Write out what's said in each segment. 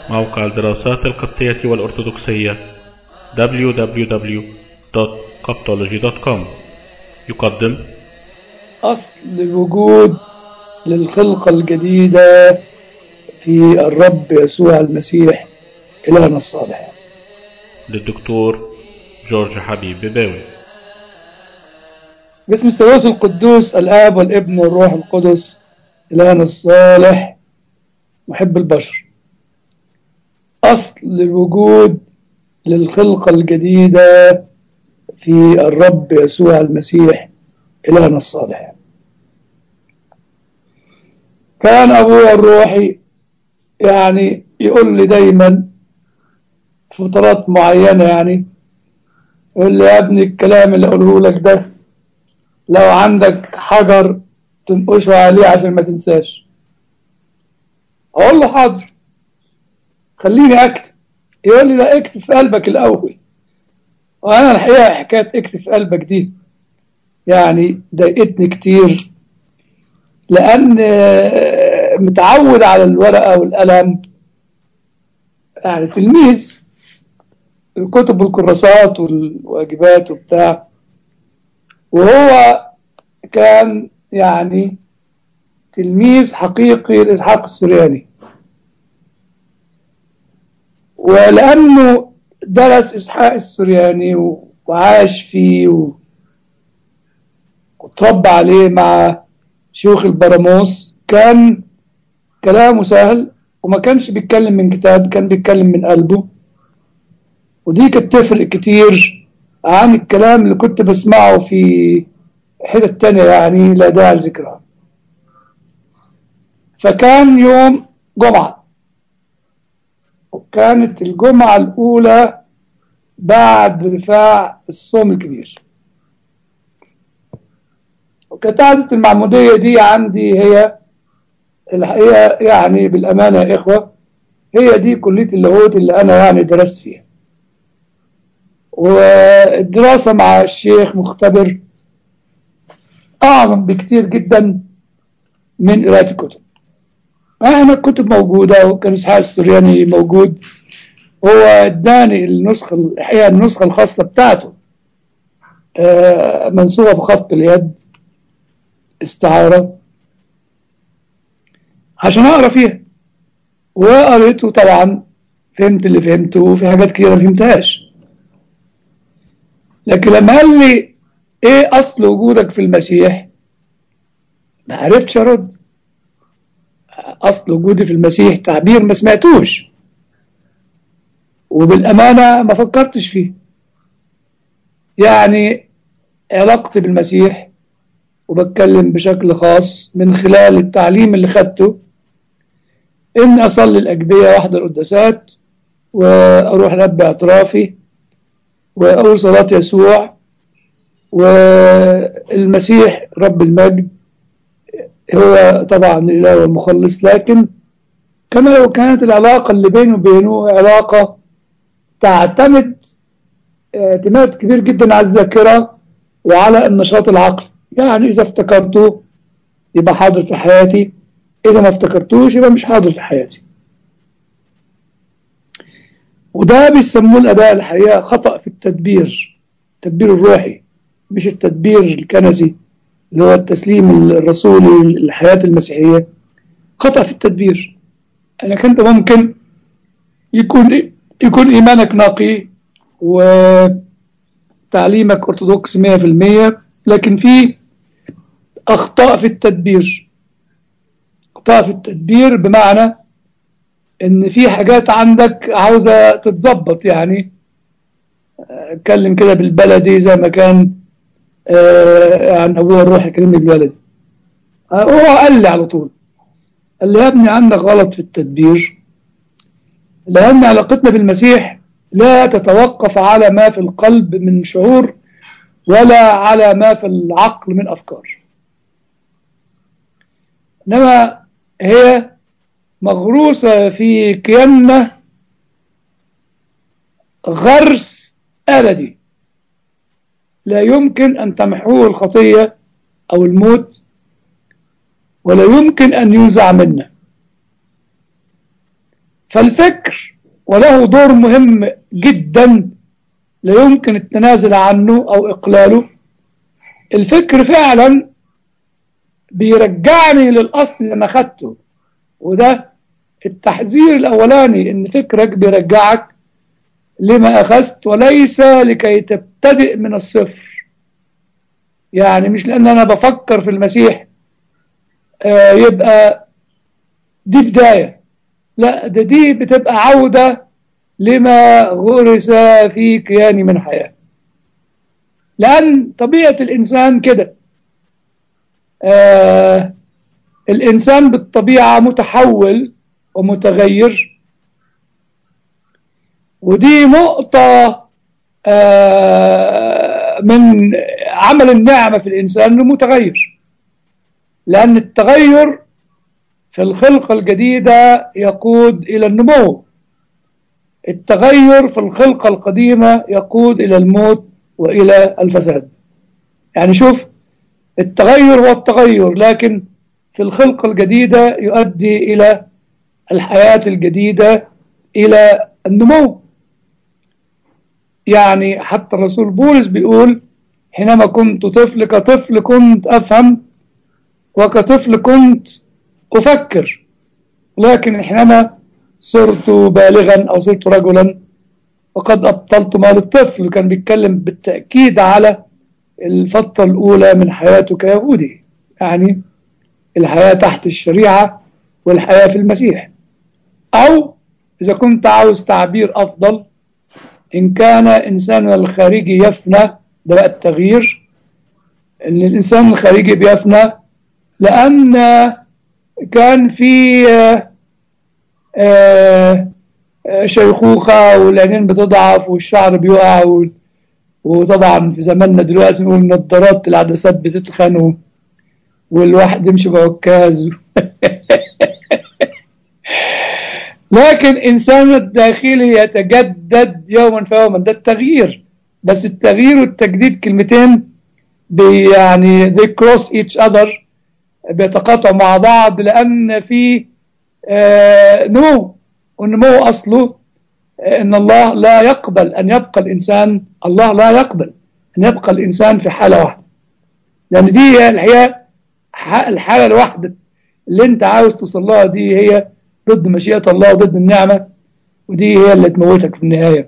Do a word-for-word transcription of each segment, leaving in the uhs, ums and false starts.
موقع الدراسات القبطية والأرثوذكسية دبليو دبليو دبليو دوت قبطولوجي دوت كوم يقدم أصل الوجود للخلقة الجديدة في الرب يسوع المسيح إلهنا الصالح للدكتور جورج حبيب بباوي. باسم الثالوث القدوس الآب والابن والروح القدس إلهنا الصالح محب البشر. أصل الوجود للخلقة الجديدة في الرب يسوع المسيح إلهنا الصالح. كان أبويا الروحي يعني يقول لي دايما في فترات معينة، يعني يقول لي يا ابني الكلام اللي أقوله لك ده لو عندك حجر تنقشه عليه عشان ما تنساش. أقول له حاضر، خليني أكتب. يقول لي لا، اكتب في قلبك الأول. وأنا الحقيقة حكاية اكتب في قلبك دي يعني ضايقتني كتير، لأن متعود على الورقة والقلم، يعني تلميذ الكتب والكراسات والواجبات وبتاع، وهو كان يعني تلميذ حقيقي لإسحاق السرياني، ولأنه درس إسحاق السرياني وعاش فيه وتربى عليه مع شيوخ البراموس، كان كلامه سهل وما كانش بيتكلم من كتاب، كان بيتكلم من قلبه. ودي كانت تفرق كتير عن الكلام اللي كنت بسمعه في حتة تانية يعني لا داعي لذكرها. فكان يوم جمعة، وكانت الجمعة الأولى بعد رفاع الصوم الكبير، وكانت عادة المعمودية دي عندي هي الحقيقة يعني بالأمانة يا إخوة هي دي كلية اللاهوت اللي أنا يعني درست فيها. والدراسة مع الشيخ مختبر أعظم بكتير جدا من قراءة الكتب. أنا الكتب موجودة، وكان إسحاق السرياني موجود، هو اداني النسخة الحقيقة النسخة الخاصة بتاعته منصوبة بخط اليد استعارة عشان أقرأ فيها، وقريته طبعا فهمت اللي فهمته، وفي حاجات كتير ما فهمتهاش. لكن لما قال لي ايه اصل وجودك في المسيح ما عرفتش ارد. اصل وجودي في المسيح تعبير ما سمعتوش، وبالامانه ما فكرتش فيه. يعني علاقتي بالمسيح وبتكلم بشكل خاص من خلال التعليم اللي خدته، ان اصلي الاجبيه واحضر القداسات واروح لبي اطرافي واقول صلاه يسوع، والمسيح رب المجد هو طبعا الاله والمخلص. لكن كما لو كانت العلاقة اللي بينه وبينه علاقة تعتمد اعتماد كبير جدا على الذاكرة وعلى النشاط العقلي. يعني إذا افتكرته يبقى حاضر في حياتي، إذا ما افتكرتوش يبقى مش حاضر في حياتي. وده بيسموه الآباء الحقيقة خطأ في التدبير، التدبير الروحي مش التدبير الكنسي اللي هو التسليم الرسولي للحياة المسيحية. خطأ في التدبير انك انت ممكن يكون يكون ايمانك نقي وتعليمك ارثوذكس مية في المية، لكن في اخطاء في التدبير. اخطاء في التدبير بمعنى ان في حاجات عندك عاوزة تتظبط. يعني اتكلم كده بالبلدي زي ما كان آه عن ابوه الروح يكلمني بالبلدي. هو قال لي على طول، قال لي يا ابني عندك غلط في التدبير، لأن علاقتنا بالمسيح لا تتوقف على ما في القلب من شعور ولا على ما في العقل من أفكار، إنما هي مغروسة في كياننا غرس أبدي لا يمكن أن تمحوه الخطية أو الموت، ولا يمكن أن ينزع منا. فالفكر وله دور مهم جدا لا يمكن التنازل عنه أو إقلاله. الفكر فعلا بيرجعني للأصل اللي أنا أخدته، وده التحذير الأولاني، إن فكرك بيرجعك لما أخذت وليس لكي تبتدئ من الصفر. يعني مش لأن أنا بفكر في المسيح آه يبقى دي بداية، لا، ده دي بتبقى عودة لما غرس في كياني من حياة. لأن طبيعة الإنسان كده، آه الإنسان بالطبيعة متحول ومتغير، ودي نقطة آه من عمل النعمة في الإنسان إنه متغير. لأن التغير في الخلقة الجديدة يقود إلى النمو، التغير في الخلقة القديمة يقود إلى الموت وإلى الفساد. يعني شوف، التغير هو التغير، لكن في الخلقة الجديدة يؤدي إلى الحياة الجديدة، إلى النمو. يعني حتى الرسول بولس بيقول: حينما كنت طفل كطفل كنت أفهم، وكطفل كنت أفكر، لكن حينما صرت بالغا أو صرت رجلا وقد أبطلت ما للطفل. كان بيتكلم بالتأكيد على الفترة الأولى من حياته كيهودي، يعني الحياة تحت الشريعة والحياة في المسيح. أو إذا كنت عاوز تعبير أفضل، إن كان إنسان الخارجي يفنى، ده بقى التغيير، إن الإنسان الخارجي بيفنى لأن كان في آه آه شيخوخة والعينين بتضعف والشعر بيقع، وطبعا في زماننا دلوقتي نقول النظارات العدسات بتتخن والواحد يمشي بعكاز لكن إنسان الداخلي يتجدد يوما فيوما، ده التغيير. بس التغيير والتجديد كلمتين بي يعني they cross each other، بيتقاطعوا مع بعض، لأن في آه نمو، والنمو أصله آه إن الله لا يقبل أن يبقى الإنسان الله لا يقبل أن يبقى الإنسان في حالة واحدة، لأن دي هي الحقيقة الحالة الواحدة اللي أنت عاوز توصل لها، دي هي ضد مشيئة الله وضد النعمة، ودي هي اللي تموتك في النهاية.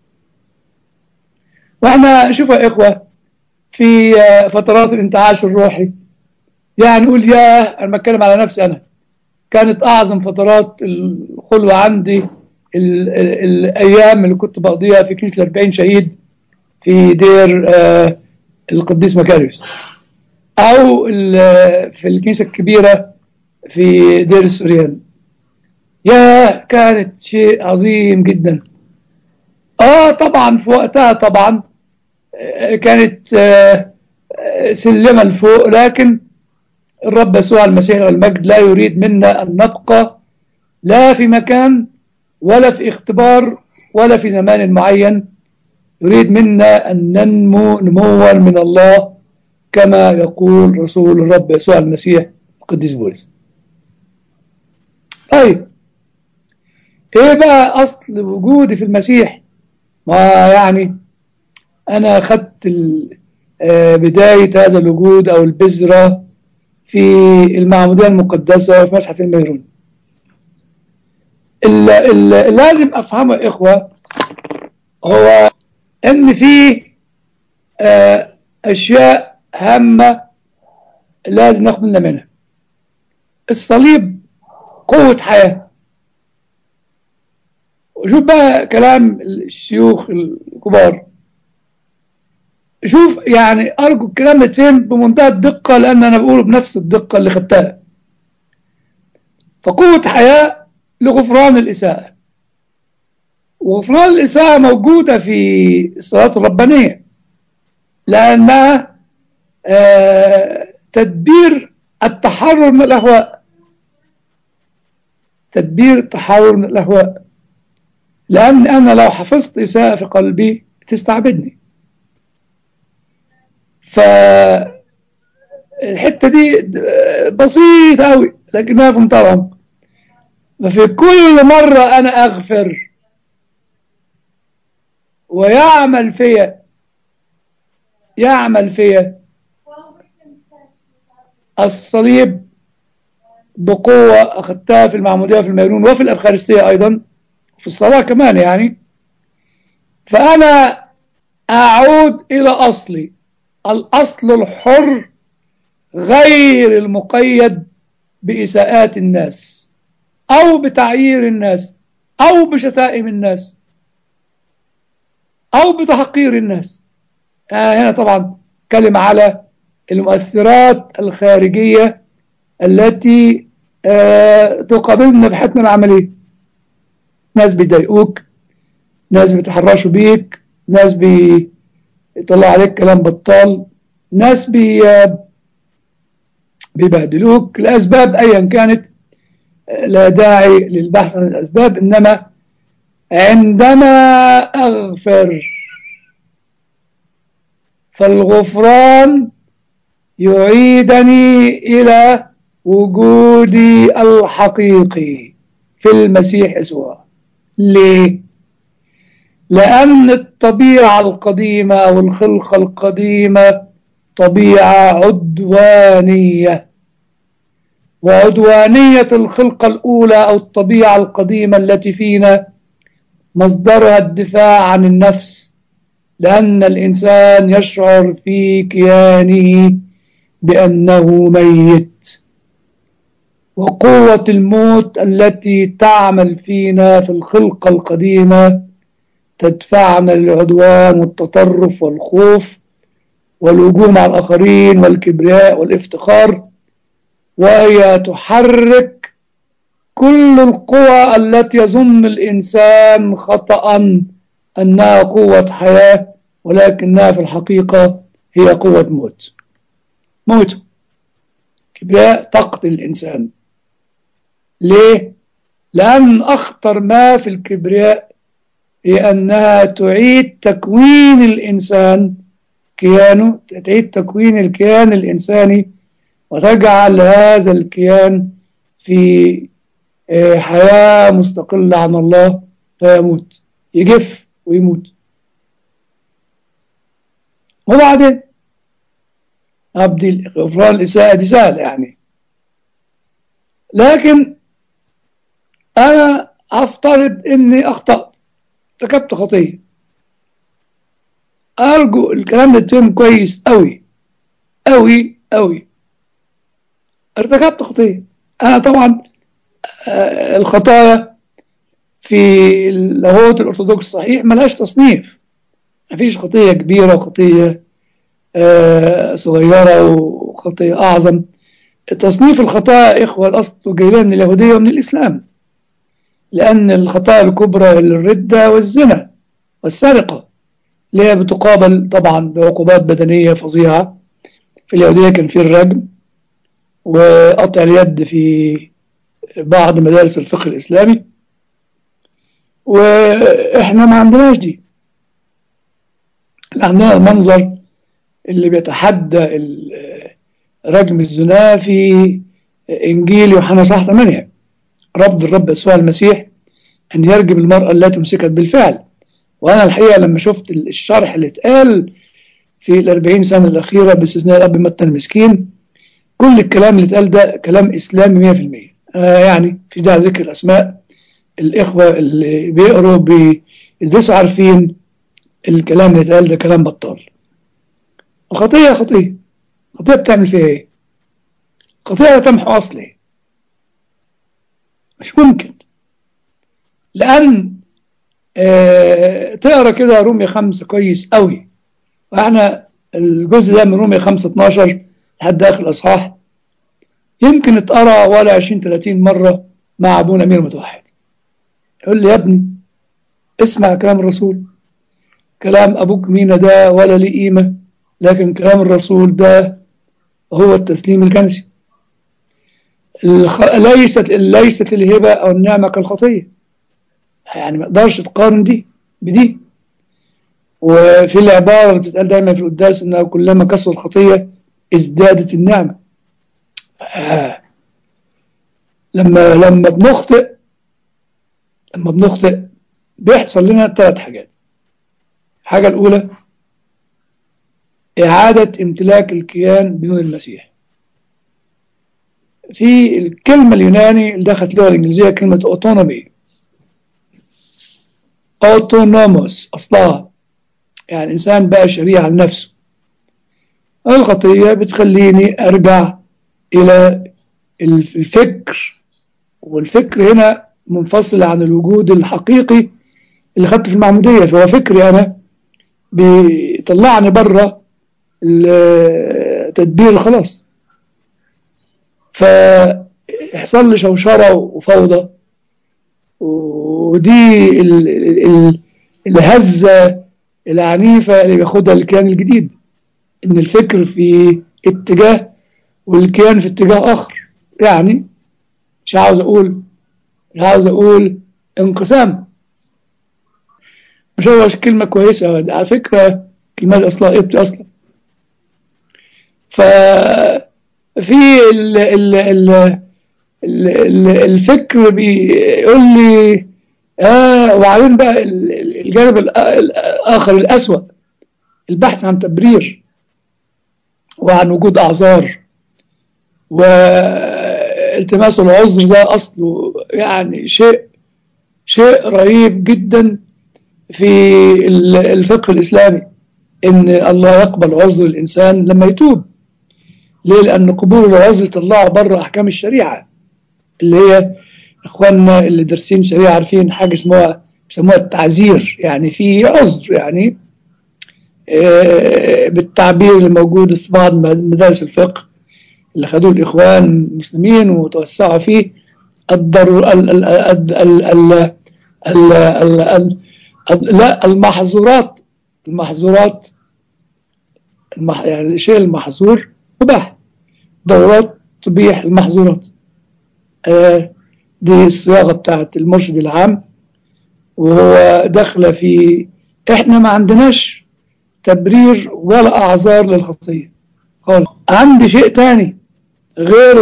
وإحنا شوف يا إخوة، في فترات الانتعاش الروحي، يعني نقول يا أنا بتكلم على نفسي أنا، كانت أعظم فترات الخلوة عندي ال ال الأيام اللي كنت بقضيها في كنيسة الأربعين شهيد في دير آه القديس مكاريوس، أو في الكنيسة الكبيرة في دير السوريان. يا كانت شيء عظيم جدا. آه طبعا في وقتها طبعا كانت آه سلمة لفوق، لكن الرب يسوع المسيح والمجد لا يريد منا أن نبقى لا في مكان ولا في اختبار ولا في زمان معين، يريد منا أن ننمو نموا من الله كما يقول رسول الرب يسوع المسيح القديس بولس. طيب ايه بقى اصل وجودي في المسيح؟ ما يعني انا اخذت بداية هذا الوجود او البذرة في المعمودية المقدسة وفي مسحة الميرون. اللي لازم افهمه يا اخوة هو ان في اشياء هامة لازم ناخد بالنا منها. الصليب قوة حياة. وشوف بقى كلام الشيوخ الكبار، شوف يعني أرجو الكلام ده يتفهم بمنتهى الدقة، لأن أنا بقوله بنفس الدقة اللي خدتها. فقوة حياة لغفران الإساءة، وغفران الإساءة موجودة في الصلاة الربانية، لأنها آه تدبير التحرر من الأهواء، تدبير التحرر من الأهواء. لأن أنا لو حفظت إساءة في قلبي تستعبدني. فالحتة دي بسيطة أوي لكنها في منتهى العمق. ففي كل مرة أنا أغفر ويعمل فيا يعمل فيا الصليب بقوة أخذتها في المعمودية في الميرون وفي الأفخارستية أيضا في الصلاة كمان يعني. فأنا أعود إلى أصلي، الأصل الحر غير المقيد بإساءات الناس أو بتعيير الناس أو بشتائم الناس أو بتحقير الناس. آه هنا طبعا كلمة على المؤثرات الخارجية التي آه تقابلنا في حياتنا العملية. ناس بيضايقوك، ناس بيتحرشوا بيك، ناس بيطلع عليك كلام بطال، ناس بي آه بيبهدلوك لأسباب أيا كانت. لا داعي للبحث عن الأسباب، إنما عندما أغفر فالغفران يعيدني إلى وجودي الحقيقي في المسيح يسوع. ليه؟ لأن الطبيعة القديمة أو الخلقة القديمة طبيعة عدوانية، وعدوانية الخلقة الأولى أو الطبيعة القديمة التي فينا مصدرها الدفاع عن النفس، لأن الإنسان يشعر في كيانه بأنه ميت، وقوة الموت التي تعمل فينا في الخلقة القديمة تدفعنا للعدوان والتطرف والخوف والهجوم على الآخرين والكبرياء والافتخار، وهي تحرك كل القوى التي يظن الإنسان خطأ أنها قوة حياة، ولكنها في الحقيقة هي قوة موت. موت كبرياء تقتل الإنسان. ليه؟ لأن أخطر ما في الكبرياء هي أنها تعيد تكوين الإنسان كيانه، تعيد تكوين الكيان الإنساني وتجعل هذا الكيان في حياة مستقلة عن الله، فيموت، يجف ويموت. وبعدين أبدي غفران الإساءة دي سهل يعني، لكن أنا أفترض إني أخطأت، ارتكبت خطية. أرجو الكلام ده يتفهم كويس أوي أوي أوي. ارتكبت خطية. أنا طبعا آه الخطايا في اللاهوت الأرثوذكس صحيح ملهاش تصنيف. مفيش خطية كبيرة وخطية آه صغيرة وخطية أعظم. تصنيف الخطايا إخوة الأصل جاية من اليهودية ومن الإسلام، لأن الخطايا الكبرى الردة والزنا والسرقة اللي هي بتقابل طبعا بعقوبات بدنية فظيعة. في اليهودية كان في الرجم وقطع اليد في بعض مدارس الفقه الإسلامي، وإحنا ما عندناش دي. عندنا المنظر اللي بيتحدى رجم الزنا في إنجيل يوحنا صح ثمانية، رفض الرب يسوع المسيح أن يرجم المرأة التي مسكت بالفعل. وأنا الحقيقة لما شفت الشرح اللي اتقال في الأربعين سنة الأخيرة باستثناء الأب متى المسكين، كل الكلام اللي اتقال ده كلام إسلامي مية في المية. آه يعني في داعي ذكر الأسماء، الإخوة اللي بيقروا بيلبسوا عارفين الكلام اللي اتقال ده كلام بطال. خطية خطية خطية بتعمل فيها إيه؟ خطية تمحو أصلي، مش ممكن. لأن آه تقرأ كده رومية خمسة كويس قوي، وإحنا الجزء ده من رومية خمسة اتناشر لحد آخر الأصحاح يمكن اتقرأ ولا عشرين ثلاثين مرة مع أبونا أمير متوحد. يقول لي يا ابني اسمع كلام الرسول، كلام أبوك مينا ده ولا ليه قيمة، لكن كلام الرسول ده هو التسليم الكنسي. الخ... ليست ليست الهبة أو النعمة كالخطية، يعني ما اقدرش تقارن دي بدي. وفي العبارة اللي بتتقال دايما في القداس إنها كلما كسر الخطية ازدادت النعمة. آه. لما لما بنخطئ لما بنخطئ بيحصل لنا ثلاث حاجات. الحاجة الأولى إعادة امتلاك الكيان بدون المسيح. في الكلمة اليوناني اللي دخلت اللغة الإنجليزية كلمة autonomy، autonomous أصلها، يعني الإنسان بقى شريعة لنفسه. الخطية بتخليني أرجع إلى الفكر، والفكر هنا منفصل عن الوجود الحقيقي اللي خدته في المعمودية، فهو فكري أنا بيطلعني بره تدبير الخلاص، فيحصل لي شوشرة وفوضى، ودي ال ال الهزة العنيفة اللي بياخدها الكيان الجديد، إن الفكر في اتجاه والكيان في اتجاه آخر. يعني مش عاوز أقول مش عاوز أقول انقسام، مش هو كلمة كويسة على فكرة، كلمة أصلا إيه أصلا. ففي ال ال ال ال الفكر بيقول لي آه، وبعدين بقى الجانب الآخر الأسوأ، البحث عن تبرير وعن وجود أعذار، والتماس العذر ده أصله يعني شيء شيء رهيب جدا في الفقه الإسلامي، إن الله يقبل عذر الإنسان لما يتوب. ليه؟ لأن قبول العذر يطلعه بره أحكام الشريعة، اللي هي إخواننا اللي درسين شريعة عارفين حاجة اسمها بيسموها التعزير، يعني في عذر، يعني بالتعبير الموجود في بعض مدارس الفقه اللي خدوه الإخوان المسلمين وتوسعوا فيه، الضرر ال ال ال ال ال ال ال لا المحظورات المحظورات المح يعني الشيء المحظور مباح، ضرورات تبيح المحظورات. آه دي الصياغة بتاعت المرشد العام، وهو داخله في احنا ما عندناش تبرير ولا اعذار للخطية خالص. عندي شيء تاني غير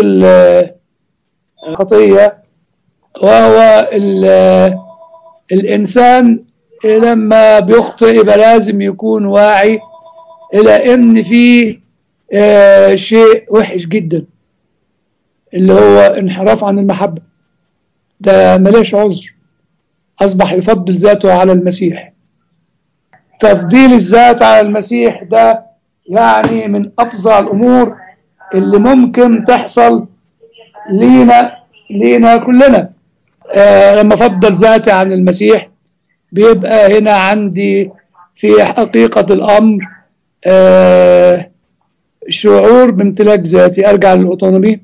الخطية، وهو الإنسان لما بيخطئ يبقى لازم يكون واعي إلى إن فيه آه شيء وحش جدا، اللي هو انحراف عن المحبة. ده ملاش عذر، أصبح يفضل ذاته على المسيح. تفضيل الذات على المسيح ده يعني من أفظع الأمور اللي ممكن تحصل لينا لينا كلنا. آه لما فضل ذاتي عن المسيح بيبقى هنا عندي في حقيقة الأمر آه شعور بامتلاك ذاتي، أرجع للأوتونومي.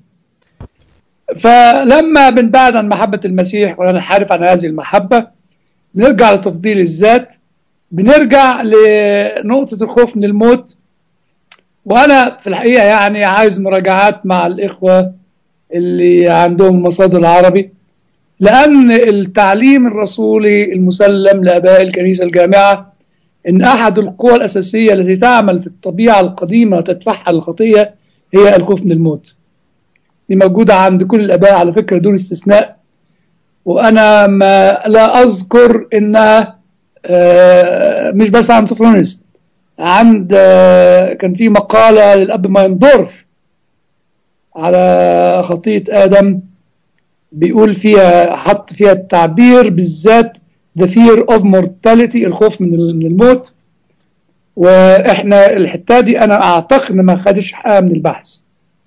فلما بنبعد عن محبة المسيح وننحرف عن هذه المحبة بنرجع لتفضيل الذات، بنرجع لنقطة الخوف من الموت. وأنا في الحقيقة يعني عايز مراجعات مع الإخوة اللي عندهم مصادر العربي، لأن التعليم الرسولي المسلم لآباء الكنيسة الجامعة إن أحد القوى الأساسية التي تعمل في الطبيعة القديمة وتدفعها الخطية هي الخوف من الموت. دي موجودة عند كل الآباء على فكرة دون استثناء، وأنا ما لا أذكر إنها مش بس عند سوفرونيس، عند كان في مقالة للأب مايندورف على خطية آدم بيقول فيها، حط فيها التعبير بالذات the fear of mortality، الخوف من الموت. وإحنا الحتة دي أنا أعتقد ما خدش حقها من البحث.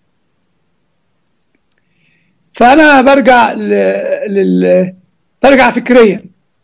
فأنا برجع لل برجع فكريا،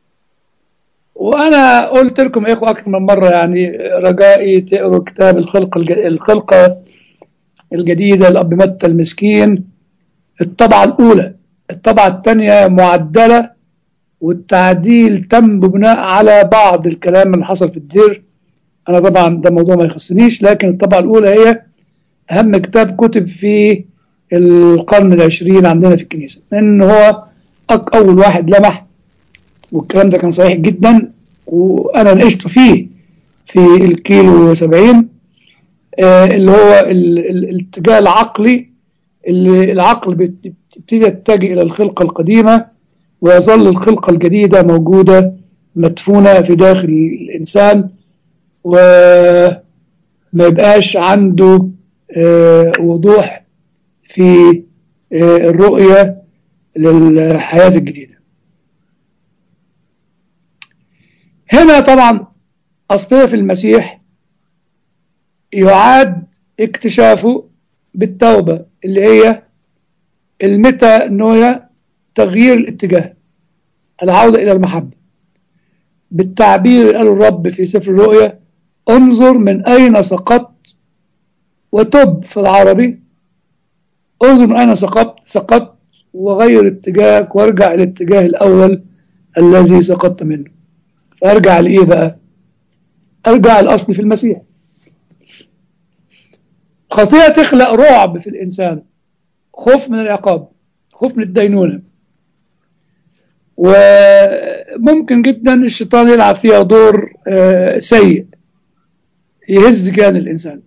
وأنا قلت لكم يا إخوة أكثر من مرة يعني رجائي تقروا كتاب الخلقة الخلقة الجديدة للأب متى المسكين، الطبعة الأولى. الطبعة الثانية معدلة، والتعديل تم بناء على بعض الكلام اللي حصل في الدير. أنا طبعا ده موضوع ما يخصنيش، لكن الطبعة الأولى هي أهم كتاب كتب في القرن العشرين عندنا في الكنيسة، لأن هو أول واحد لمح، والكلام ده كان صحيح جدا، وأنا ناقشته فيه في الكيلو سبعين، آه اللي هو الاتجاه العقلي، اللي العقل بيبتدي يتجه إلى الخلقة القديمة ويظل الخلقة الجديدة موجودة مدفونة في داخل الإنسان، وما يبقاش عنده وضوح في الرؤية للحياة الجديدة. هنا طبعا أصلية في المسيح يعاد اكتشافه بالتوبة، اللي هي الميتانويا، تغيير الاتجاه، العودة إلى المحبة. بالتعبير قال الرب في سفر الرؤيا: انظر من أين سقطت وتب. في العربي: انظر من أين سقطت سقطت وغير اتجاهك وارجع إلى الاتجاه الأول الذي سقطت منه. فأرجع لإيه بقى؟ أرجع الأصل في المسيح. خطيئة تخلق رعب في الإنسان، خوف من العقاب، خوف من الدينونة، وممكن جدا الشيطان يلعب فيها دور سيء يهز كيان الإنسان.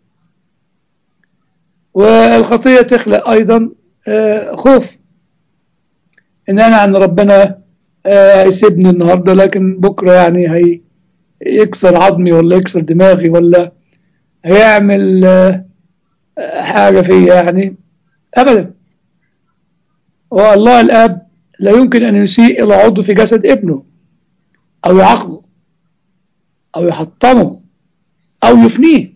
والخطيئة تخلق أيضا خوف إن أنا عن ربنا هيسيبني النهاردة، لكن بكرة يعني هي يكسر عظمي ولا يكسر دماغي ولا هيعمل حاجة فيا يعني. أبدا. والله الآب لا يمكن أن يسيء إلى عضو في جسد ابنه أو يعاقبه أو يحطمه أو يفنيه.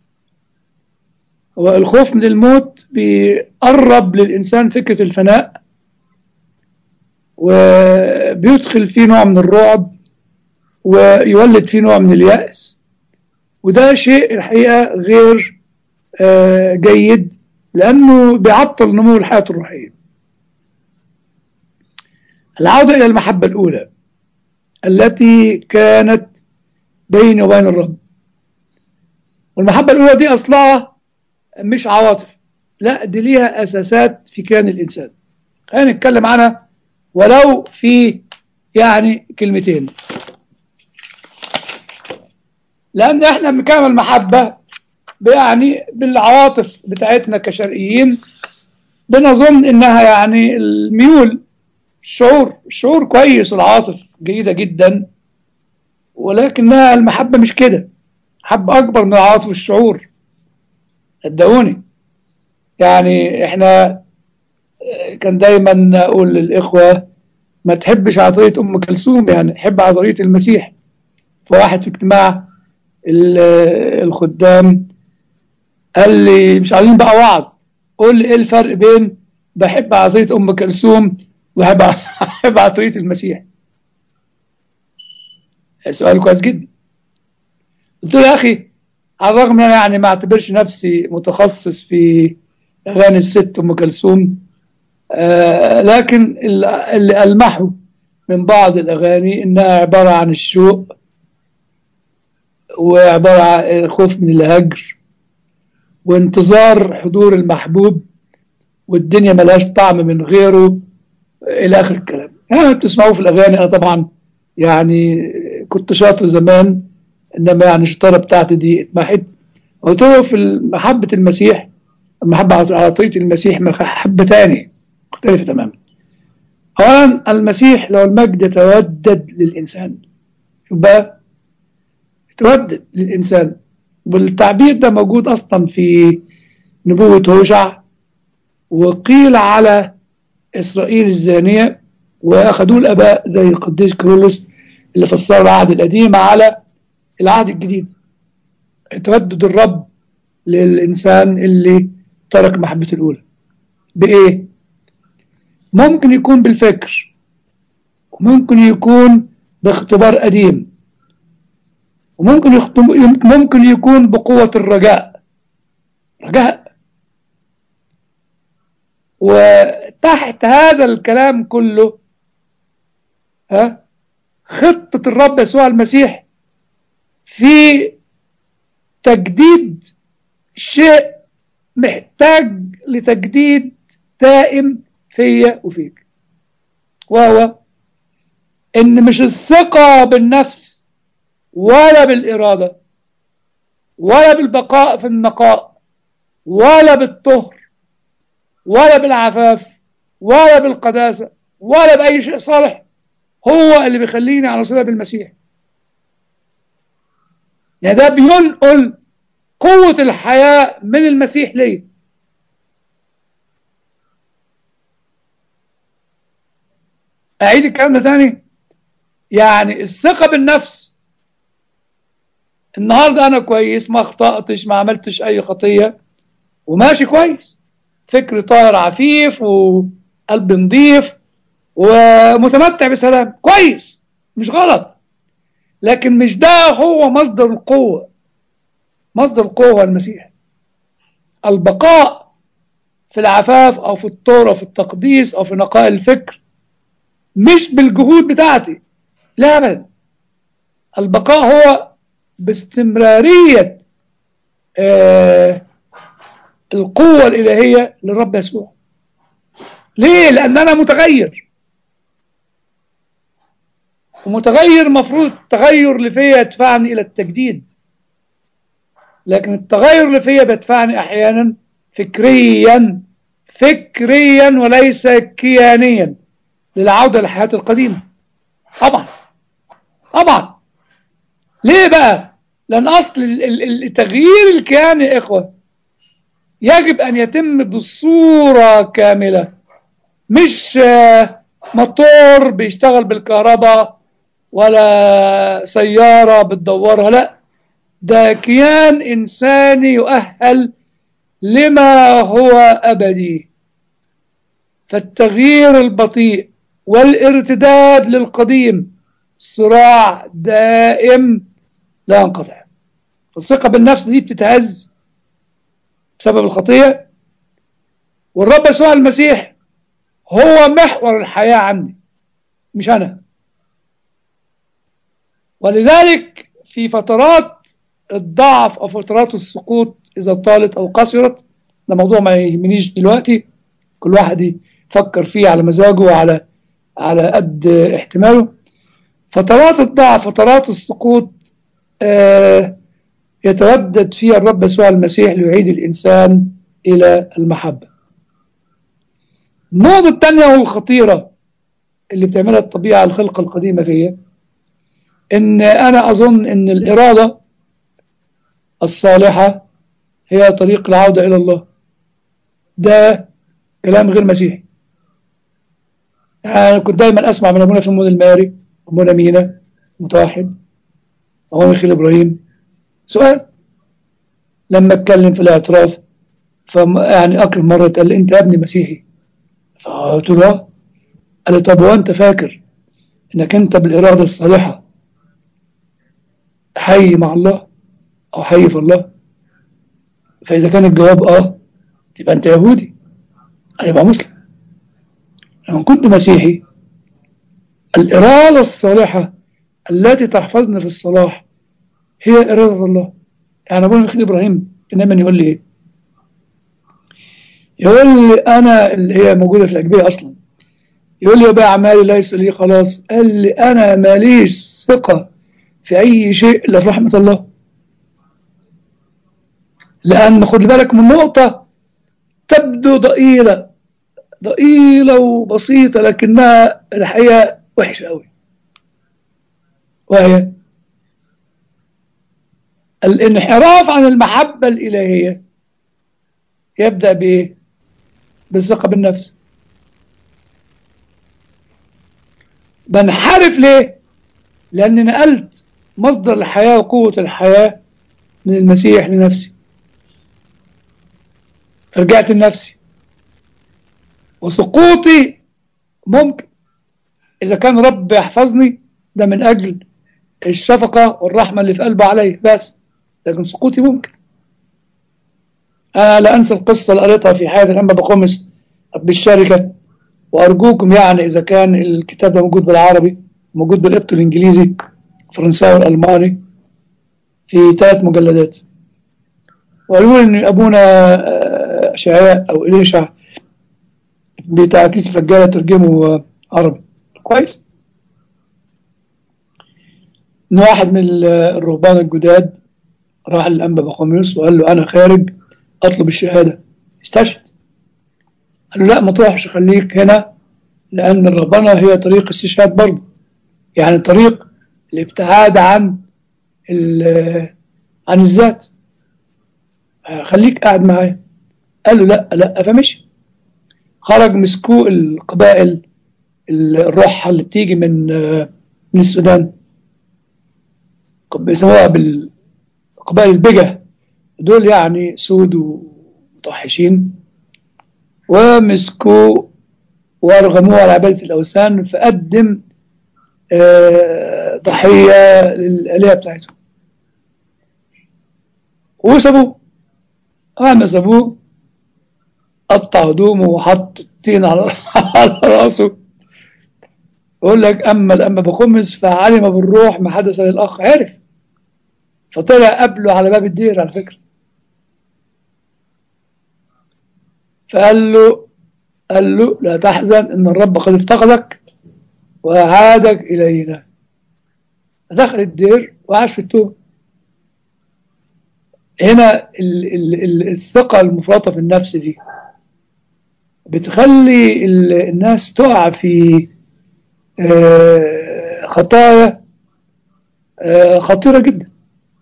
والخوف من الموت بيقرب للإنسان فكرة الفناء، وبيدخل فيه نوع من الرعب ويولد فيه نوع من اليأس، وده شيء الحقيقة غير جيد، لأنه بيعطل نمو الحياة الروحية. العودة إلى المحبة الأولى التي كانت بيني وبين الرب. والمحبة الأولى دي أصلها مش عواطف، لا، دي ليها أساسات في كيان الإنسان. خلينا نتكلم عنها ولو في يعني كلمتين، لأن إحنا بنتكلم المحبة يعني بالعواطف بتاعتنا كشرقيين بنظن إنها يعني الميول، الشعور الشعور كويس والعاطف جيدة جدا، ولكنها المحبة مش كده. محبة أكبر من العاطف والشعور، صدقوني. يعني إحنا كان دايما أقول للإخوة ما تحبش عطية أم كلثوم، يعني حب عطية المسيح. فواحد في اجتماع الخدام قال لي مش عايزين بقى وعظ، قول لي إيه الفرق بين بحب عطية أم كلثوم وبحب عطية المسيح؟ سؤال كويس جدا. قلت له يا أخي، على الرغم من أنا يعني ما اعتبرش نفسي متخصص في أغاني الست أم كلثوم، آه لكن اللي ألمحه من بعض الأغاني إنها عبارة عن الشوق، وعبارة عن خوف من الهجر، وانتظار حضور المحبوب، والدنيا ملهاش طعم من غيره، إلى آخر الكلام. يعني بتسمعوه في الأغاني. أنا طبعا يعني كنت شاطر زمان، إنما يعني الشطارة بتاعتي دي اتمحت. قلت له في محبة المسيح، المحبة عطية المسيح محبة تاني مختلفة تماما. أولا المسيح لو المجد يتودد للإنسان، يبقى يتودد للإنسان، والتعبير ده موجود أصلا في نبوة هوشع، وقيل على إسرائيل الزانية، وأخذوه الآباء زي القديس كيرلس اللي فسر العهد القديم على العهد الجديد. يتودد الرب للإنسان اللي ترك محبته الأولى. بإيه؟ ممكن يكون بالفكر، وممكن يكون باختبار قديم، وممكن ممكن يكون بقوة الرجاء. رجاء. وتحت هذا الكلام كله ها خطة الرب يسوع المسيح في تجديد شيء محتاج لتجديد دائم فيا وفيك، وهو ان مش الثقة بالنفس ولا بالإرادة ولا بالبقاء في النقاء ولا بالطهر ولا بالعفاف ولا بالقداسة ولا بأي شيء صالح هو اللي بيخليني على صلة بالمسيح. يعني ده بينقل قوة الحياة من المسيح ليه. أعيد الكلام ده تاني. يعني الثقة بالنفس، النهاردة أنا كويس، ما اخطأتش، ما عملتش أي خطية، وماشي كويس، فكر طاهر عفيف وقلب نظيف ومتمتع بسلام، كويس، مش غلط. لكن مش ده هو مصدر القوة. مصدر القوة هو المسيح. البقاء في العفاف أو في الطور أو في التقديس أو في نقاء الفكر مش بالجهود بتاعتي، لا أبدا. البقاء هو باستمرارية آه القوة الإلهية للرب يسوع. ليه؟ لأن أنا متغير، ومتغير مفروض التغير اللي فيا يدفعني إلى التجديد. لكن التغير اللي فيا بيدفعني أحيانا فكريا فكريا وليس كيانيا للعودة للحياة القديمة. طبعا طبعا. ليه بقى؟ لأن أصل التغيير الكياني يا إخوة يجب أن يتم بصورة كاملة، مش موتور بيشتغل بالكهرباء ولا سيارة بتدورها، لا، ده كيان إنساني يؤهل لما هو أبدي. فالتغيير البطيء والارتداد للقديم صراع دائم لا ينقطع. الثقة بالنفس دي بتتهز بسبب الخطية، والرب يسوع المسيح هو محور الحياة عندي مش أنا. ولذلك في فترات الضعف أو فترات السقوط إذا طالت أو قصرت، ده موضوع ما يهمنيش دلوقتي، كل واحد يفكر فيه على مزاجه وعلى على قد احتماله. فترات الضعف، فترات السقوط، آه يتردد فيها الرب يسوع المسيح ليعيد الإنسان إلى المحبة. النقطة الثانية والخطيرة اللي بتعملها الطبيعة الخلقة القديمة فيها، إن أنا أظن إن الإرادة الصالحة هي طريق العودة إلى الله. ده كلام غير مسيحي. أنا كنت دايما أسمع من أبونا فيمون الماري، أبونا مينا متوحد، أبونا ميخيل إبراهيم، سؤال لما اتكلم في الاعتراف، يعني أكرم مرة قال لي أنت يا ابني مسيحي؟ فقلت له قال لي طب وأنت فاكر إنك أنت بالإرادة الصالحة حي مع الله أو حي في الله؟ فإذا كان الجواب آه يبقى أنت يهودي، هيبقى مسلم. لما كنت مسيحي الإرادة الصالحة التي تحفظني في الصلاح هي إرادة الله. يعني أبونا ميخيل إبراهيم دايما يقول لي إيه؟ يقول لي أنا اللي هي موجودة في الأجبية أصلا، يقول لي بقى أعمالي ليس لي خلاص، قال لي أنا ماليش ثقة في أي شيء إلا في رحمة الله. لأن خد بالك من نقطة تبدو ضئيلة ضئيلة وبسيطة لكنها الحقيقة وحشة أوي، وهي الانحراف عن المحبة الإلهية يبدأ بإيه؟ بالثقة بالنفس. بنحرف ليه؟ لأني نقلت مصدر الحياة وقوة الحياة من المسيح لنفسي، فرجعت لنفسي. وسقوطي ممكن إذا كان رب يحفظني ده من أجل الشفقة والرحمة اللي في قلبه علي بس، لكن سقوطي ممكن. أنا لا أنسى القصة اللي قريتها في حياة الأنبا بخمس بالشركة، وأرجوكم يعني إذا كان الكتاب ده موجود بالعربي، موجود بالقبط الإنجليزي الفرنساوي والألماني في ثلاث مجلدات. وقالوا إن أبونا أشعياء أو إليشع بتاع كيس الفجالة ترجمه عربي كويس. إن واحد من الرهبان الجداد راح للأنبا بخمس وقال له أنا خارج أطلب الشهادة، استشهد. قال له لا ما تروحش، خليك هنا، لأن الرهبنة هي طريق استشهاد برضه. يعني طريق الابتعاد عن عن الذات. خليك قاعد معايا. قال له لا لا، فمشي. خرج مسكوه القبائل الروحة اللي بتيجي من من السودان، بيسموها بالقبائل البجة، دول يعني سود ومتوحشين، ومسكوه وارغموه على عبادة الأوثان، فقدم ضحية للآلهة بتاعتهم وسابوه. قام سابوه، قطع هدومه وحط الطين على على راسه. يقول لك اما الانبا بخمس فعلم بالروح ما حدث للاخ، عرف، فطلع قبله على باب الدير على فكره. فقال له قال له لا تحزن ان الرب قد افتقدك واعادك الينا. دخل الدير وعاش في التوبه. هنا ال ال ال الثقه المفرطه في النفس دي بتخلي الناس تقع في خطايا خطيرة جدا.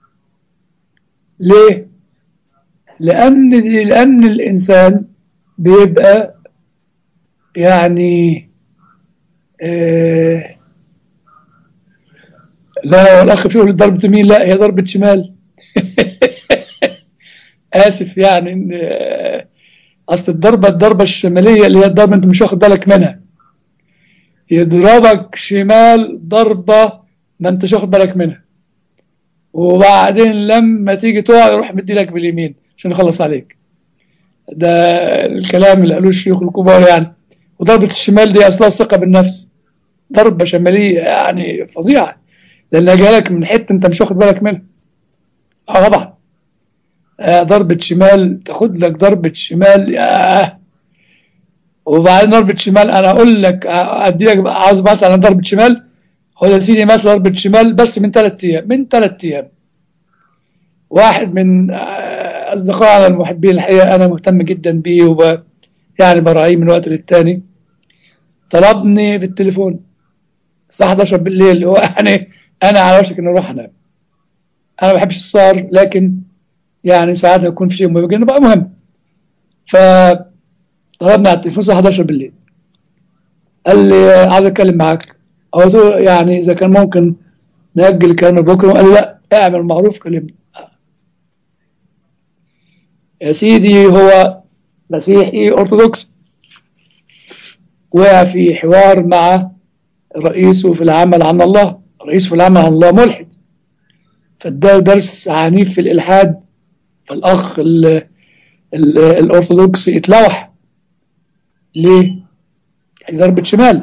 ليه؟ لأن لأن الإنسان بيبقى يعني لا، والأخ فيه ضربة يمين، لا هي ضربة شمال. آسف يعني إن أصل الضربة الضربة الشمالية اللي هي الضربة أنت مش واخد بالك منها، يضربك شمال ضربة ما أنتش واخد بالك منها، وبعدين لما تيجي تقع يروح مديلك باليمين عشان يخلص عليك. ده الكلام اللي قالوه الشيوخ الكبار يعني. وضربة الشمال دي أصلها الثقة بالنفس، ضربة شمالية يعني فظيعة، لأنها جالك من حتة أنت مش واخد بالك منها. اه طبعا. آه ضربة شمال تاخد لك ضربة شمال آه. وبعدين ضربة شمال أنا أقول لك أدي لك عاوز مثلا ضربة شمال، خد يا سيدي مثلا ضربة شمال بس من ثلاث أيام من ثلاث أيام واحد من أصدقائنا المحبين الحقيقة أنا مهتم جدا بيه وب يعني براعيه من وقت للتاني، طلبني في التليفون الساعة حداشر بالليل. هو يعني أنا على وشك إني أروح أنام، أنا ما بحبش السهر، لكن يعني ساعات يكون في شيء مهم بقى مهم. فطلبني على التليفون الساعة حداشر بالليل، قال لي عايز أتكلم معاك. قلت له يعني إذا كان ممكن نأجل الكلام بكرة. قال لي لا، اعمل معروف كلمني. يا سيدي هو مسيحي أرثوذكس، وقع في حوار مع رئيسه في العمل عن الله، رئيسه في العمل عن الله ملحد، فاداه درس عنيف في الإلحاد. فالأخ ال ال الأرثوذكس اتلوح. ليه؟ يعني ضربة شمال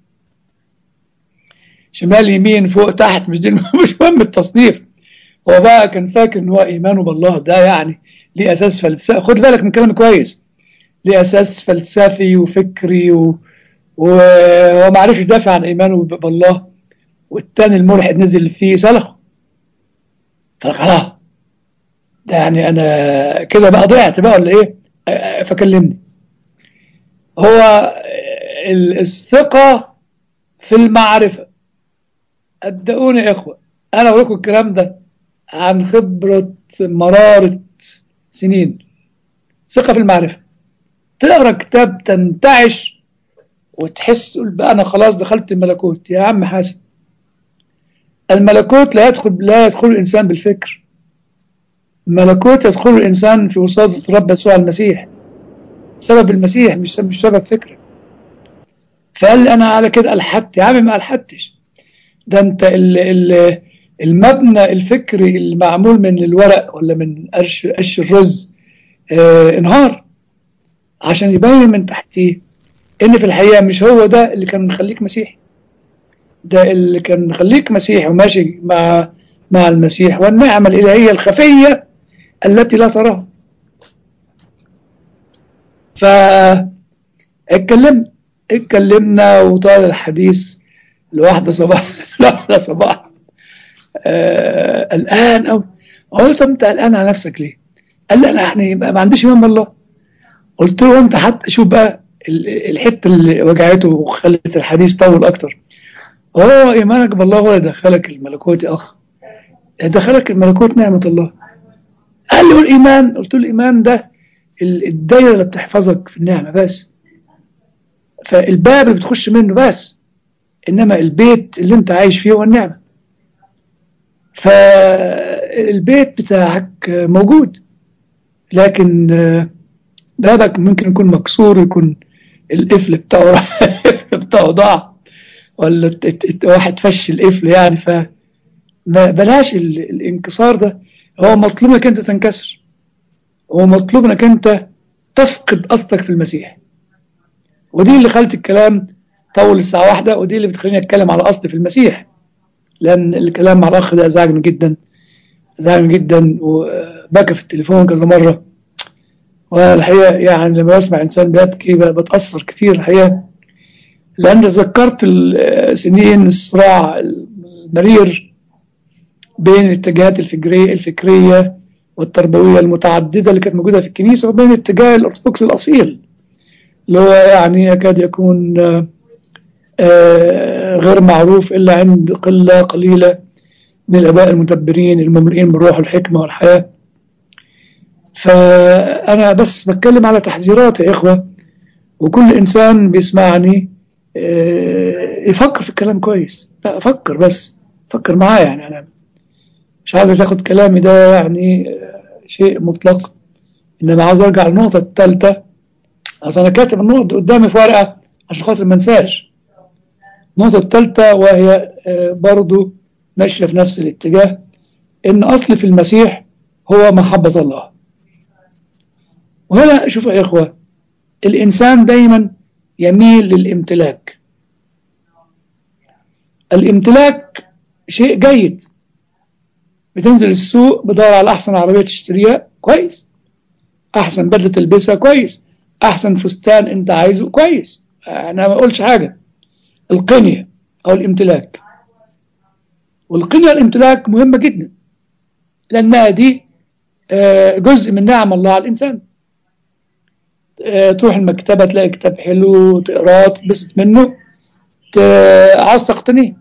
شمال يمين فوق تحت، مش دي مش مهم التصنيف. هو بقى كان فاكر ان هو ايمانه بالله ده يعني ليه اساس فلسفي. خد بالك من كلامي كويس، ليه اساس فلسفي وفكري و... وهو ما عرفش يدافع عن ايمانه بالله، والتاني الملحد نزل فيه سلخه. فخلاص ده يعني انا كده بقى ضيعت بقى ولا ايه؟ فكلمني. هو الثقة في المعرفة، صدقوني يا اخوة انا بقول لكم الكلام ده عن خبرة مرارة سنين. ثقة في المعرفة، تقرا كتاب تنتعش وتحس بقى انا خلاص دخلت الملكوت. يا عم حاسب، الملكوت لا يدخل لا يدخل الانسان بالفكر، الملكوت يدخل الانسان في وساطة رب يسوع المسيح، سبب المسيح مش مش سبب فكره. فقال لي انا على كده الحدت. يا عم ما الحدتش، ده انت ال ال المبنى الفكري المعمول من الورق ولا من قش قش الرز اه انهار، عشان يبين من تحتيه ان في الحقيقه مش هو ده اللي كان مخليك مسيحي. ده اللي كان مخليك مسيحي وماشي مع مع المسيح والنعمه الالهيه الخفيه التي لا تراها. فاتكلمنا اتكلمنا وطال الحديث لواحده صباح لواحده صباح آه الآن أو قلت أنت الآن على نفسك ليه؟ قال لي أنا يعني ما عنديش إيمان بالله. قلت له أنت حتى شوف بقى الحتة اللي وجعته وخلت الحديث طول أكتر. هو إيمانك بالله هو اللي دخلك الملكوت يا أخ، دخلك الملكوت نعمة الله. قال له الإيمان، قلت له الإيمان ده الدايرة اللي بتحفظك في النعمة بس، فالباب اللي بتخش منه بس، إنما البيت اللي أنت عايش فيه هو النعمة. فالبيت بتاعك موجود، لكن بابك ممكن يكون مكسور، يكون القفل بتاعه القفل بتاعه ضاع، ولا واحد فش القفل يعني. فبلاش الانكسار ده، هو مطلوب انك انت تنكسر، هو مطلوب انك انت تفقد اصلك في المسيح. ودي اللي خلت الكلام طول الساعة واحدة، ودي اللي بتخليني اتكلم على اصلي في المسيح، لان الكلام مع الاخ ده ازعجني جدا، ازعجني جدا، وبكى في التليفون كذا مرة. والحقيقة يعني لما بسمع انسان بيبكي بتأثر كتير الحقيقة، لان تذكرت سنين الصراع المرير بين الاتجاهات الفكرية الفكرية والتربوية المتعددة اللي كانت موجودة في الكنيسة، وبين الاتجاه الأرثوذكسي الأصيل اللي هو يعني يكاد يكون آه غير معروف إلا عند قلة قليلة من الآباء المدبرين المملئين بالروح والحكمة والحياة. فأنا بس بتكلم على تحذيرات يا إخوة، وكل إنسان بيسمعني آه يفكر في الكلام كويس. لا أفكر، بس فكر معايا، يعني أنا مش عايز تاخد كلامي ده يعني آه شيء مطلق، إنما عاوز أرجع للنقطة الثالثة. أصل أنا كاتب النقطة قدامي في ورقة عشان خاطر ما انساش. النقطة الثالثة وهي برضو ماشية في نفس الاتجاه، إن أصل في المسيح هو محبة الله. وهنا شوفوا يا إخوة، الإنسان دايما يميل للامتلاك. الامتلاك شيء جيد، بتنزل السوق بدور على أحسن عربية تشتريها كويس، أحسن بدلة تلبسها كويس، أحسن فستان أنت عايزه كويس، أنا ما أقولش حاجة. القنية أو الامتلاك، والقنية والامتلاك مهمة جدا، لأنها دي جزء من نعم الله على الإنسان. تروح المكتبة تلاقي كتاب حلو تقراه تبسط منه، عاوز تقتنيه.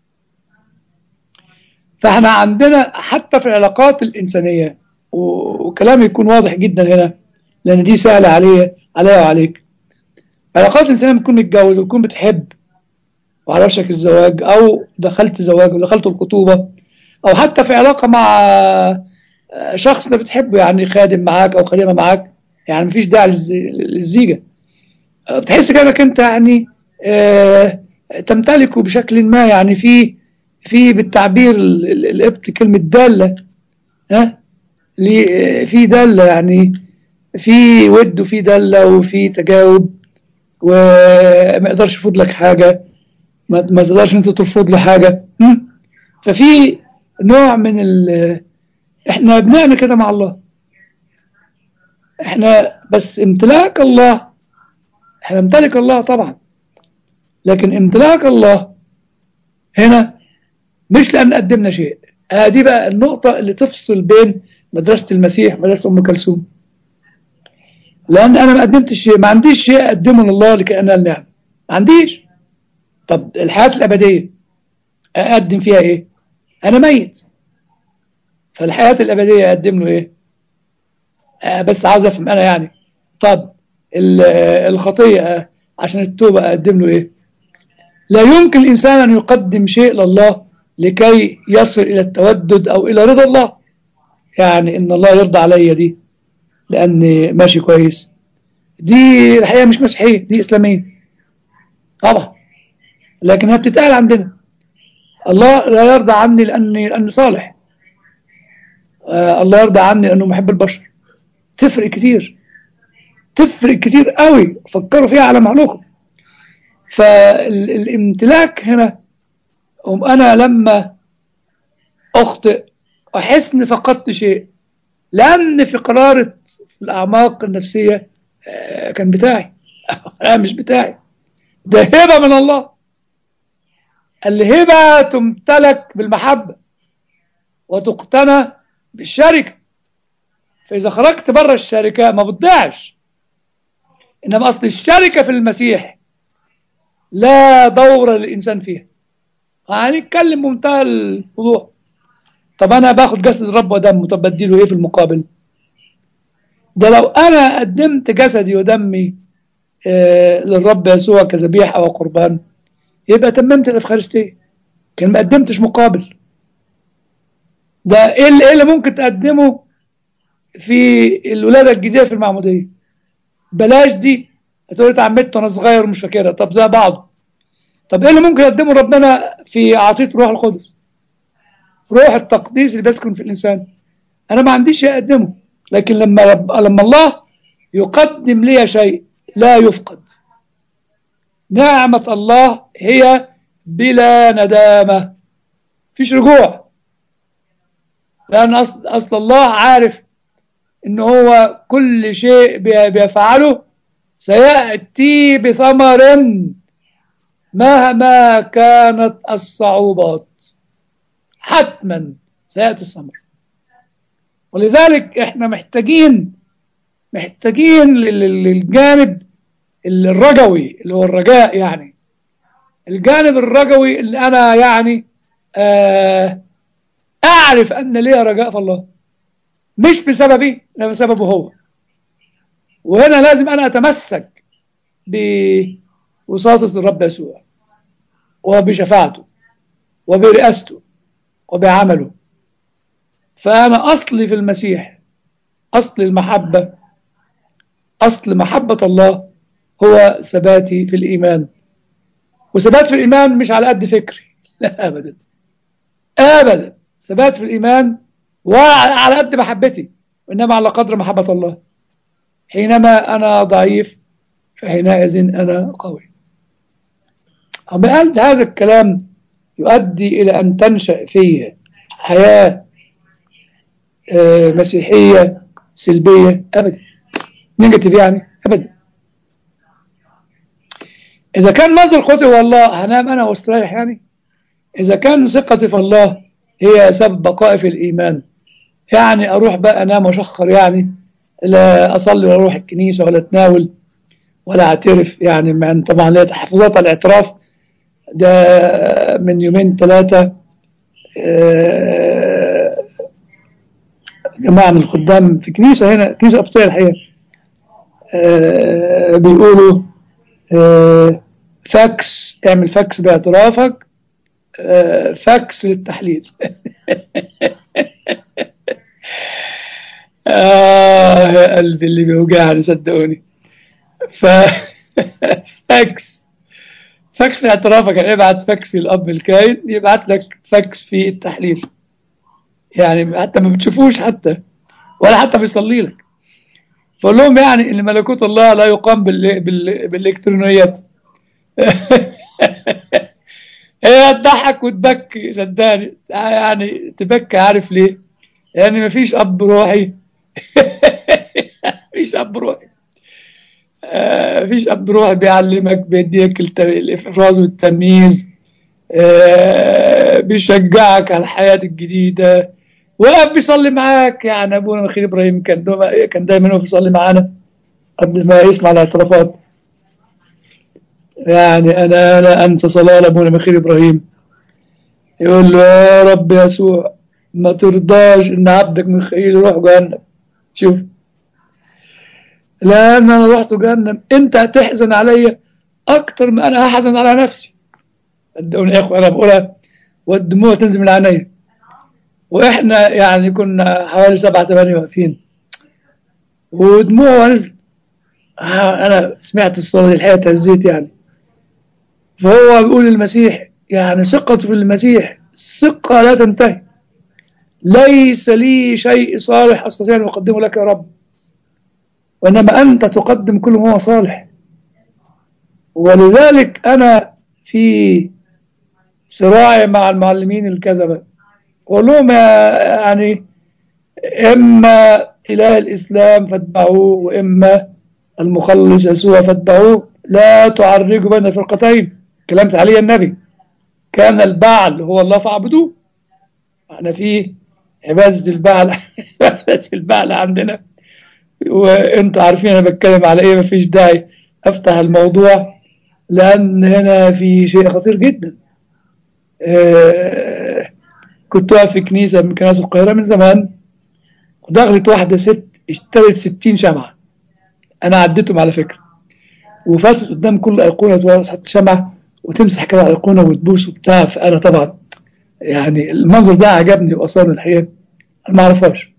فاحنا عندنا حتى في العلاقات الإنسانية، وكلامي يكون واضح جدا هنا لأن دي سهلة عليا عليا وعليك. العلاقات الإنسانية بتكون متجوز وتكون بتحب وعلى وشك الزواج، أو دخلت زواج ودخلت الخطوبة، أو حتى في علاقة مع شخص ده بتحبه، يعني خادم معاك أو خادمة معاك، يعني مفيش داعي للزيجة، بتحس كأنك أنت يعني آه تمتلكه بشكل ما، يعني في في بالتعبير القبطي كلمة دالة، ها في دالة، يعني في ود وفي دالة وفي تجاوب، وما يقدرش يفوت لك حاجة، ما تقدرش انت ترفض له حاجة. ففي نوع من ال احنا بنعمل كده مع الله، احنا بس امتلاك الله، احنا نمتلك الله طبعا، لكن امتلاك الله هنا مش لأن قدمنا شيء. هذه بقى النقطة اللي تفصل بين مدرسة المسيح ومدرسة أم كلثوم، لأن أنا ما قدمتش شيء، ما عنديش شيء أقدمه لله لكي أنال نعم، ما عنديش. طب الحياة الأبدية أقدم فيها إيه؟ أنا ميت، فالحياة الأبدية أقدم له إيه؟ آه بس عاوز أفهم أنا يعني. طب الخطية عشان التوبة أقدم له إيه؟ لا يمكن الإنسان أن يقدم شيء لله لكي يصل إلى التودد أو إلى رضا الله، يعني إن الله يرضى عليا دي لأني ماشي كويس، دي الحقيقة مش مسيحية، دي إسلامية طبعا، لكنها بتتقال عندنا. الله لا يرضى عني لأني لأني صالح، آه الله يرضى عني لأنه محب البشر. تفرق كتير، تفرق كتير قوي، فكروا فيها على مهلكم. فالامتلاك هنا، أنا لما أخطئ أحس إني فقدت شيء، لأن في قرارة الأعماق النفسية آه كان بتاعي أنا مش بتاعي، ده هبة من الله. الهبة تمتلك بالمحبة وتقتنى بالشركة، فإذا خرجت بره الشركة ما بتضيعش. إنما أصل الشركة في المسيح لا دور للإنسان فيها، هنتكلم بمنتهى الوضوح. طب انا باخد جسد الرب ودمه، طب بديله ايه في المقابل؟ ده لو انا قدمت جسدي ودمي آه للرب يسوع كذبيحه وقربان، يبقى تممت الافخارستيه، كان ما قدمتش مقابل. ده ايه اللي, إيه اللي ممكن تقدمه في الولاده الجديده في المعموديه؟ بلاش دي، هتقول اتعمدت وانا صغير ومش فاكرها، طب زي بعض. طب ايه اللي ممكن يقدمه ربنا في عطيه روح القدس، روح التقديس اللي بيسكن في الانسان؟ انا ما عنديش شيء اقدمه، لكن لما رب... لما الله يقدم لي شيء لا يفقد. نعمة الله هي بلا ندامة، فيش رجوع، لأن أصل, أصل الله عارف إن هو كل شيء بي- بيفعله سيأتي بثمر مهما كانت الصعوبات، حتما سيأتي الثمر. ولذلك احنا محتاجين محتاجين لل- للجانب الرجوي اللي هو الرجاء، يعني الجانب الرجوي اللي أنا يعني آه أعرف أن لي رجاء في الله، مش بسببي لا بسببه هو. وهنا لازم أنا أتمسك بوساطة الرب يسوع وبشفاعته وبرئاسته وبعمله. فأنا أصلي في المسيح، أصل المحبة، أصل محبة الله هو ثباتي في الإيمان. وثبات في الإيمان مش على قد فكري، لا أبدا أبدا، ثبات في الإيمان وعلى قد محبتي، وإنما على قدر محبة الله. حينما أنا ضعيف فحينئذ أنا قوي. هل هذا الكلام يؤدي إلى أن تنشأ فيه حياة آه، مسيحية سلبية؟ أبدا. نيجاتيف يعني؟ أبدا. إذا كان مصدر قوتي هو الله، هنام أنا واستريح يعني؟ إذا كان ثقتي في الله هي سبب بقائي في الإيمان، يعني أروح بقى أنام وأشخر يعني، لا أصلي ولا أروح الكنيسة ولا أتناول ولا أعترف، يعني مع أن طبعا ليا تحفظات على الاعتراف ده من يومين ثلاثة. آه، جماعة من الخدام في كنيسة هنا، كنيسة أبطية الحقيقة، آه، بيقولوا آه، فاكس، اعمل فاكس باعترافك، آه، فاكس للتحليل. آه يا قلبي اللي بيوجعني صدقوني. ف فاكس فاكس اعترافك، يعني ابعت فاكس للأب الكاين يبعت لك فاكس في التحليل، يعني حتى ما بتشوفوش حتى ولا حتى بيصلي لك. فقول لهم يعني ان ملكوت الله لا يقام بال... بال... بالالكترونيات. هي تضحك وتبكي صدقني، يعني تبكي، عارف ليه؟ يعني مفيش اب روحي. مفيش اب روحي، آه، مفيش اب روحي بيعلمك، بيديك الت- الافراز والتمييز، آه، بيشجعك على الحياة الجديدة، وقف بيصلي معاك. يعني ابونا مخيل ابراهيم كان دوما كان دايما هو بيصلي معانا قبل ما يسمع الاعترافات. يعني انا لا انسى صلاة ابونا مخيل ابراهيم، يقول له يا رب يسوع ما ترضاش ان عبدك ميخائيل يروح جهنم. شوف، لان انا رحت جهنم انت هتحزن عليا اكتر ما انا هحزن على نفسي. صدقوني يا اخوة انا بقولها والدموع تنزل من عينيا. واحنا يعني كنا حوالي سبعة ثمانية واقفين ودموع نزل. انا سمعت الصلاة الحقيقة تهزيت يعني. فهو بيقول المسيح يعني ثقته في المسيح ثقة لا تنتهي، ليس لي شيء صالح أستطيع أن أقدمه لك يا رب، وإنما أنت تقدم كل ما هو صالح. ولذلك أنا في صراعي مع المعلمين الكذبة أقول لهم يعني إما إله الإسلام فاتبعوه وإما المخلص يسوع فاتبعوه، لا تعرجوا بين الفرقتين. كلام عليه النبي، كان البعل هو الله فاعبدوه. احنا في عبادة البعل. عبادة البعل عندنا، وانتوا عارفين انا بتكلم على ايه، مفيش داعي افتح الموضوع لان هنا في شيء خطير جدا. آه كنت واقف في كنيسة من كنائس القاهرة من زمان، ودخلت واحدة ست اشترت ستين شمعة. أنا عديتهم على فكرة، وفاتت قدام كل أيقونة تحط شمعة وتمسح كده على الأيقونة وتبوس وبتاع. فأنا طبعا يعني المنظر ده عجبني وأصلا الحقيقة أنا ما أعرفهاش.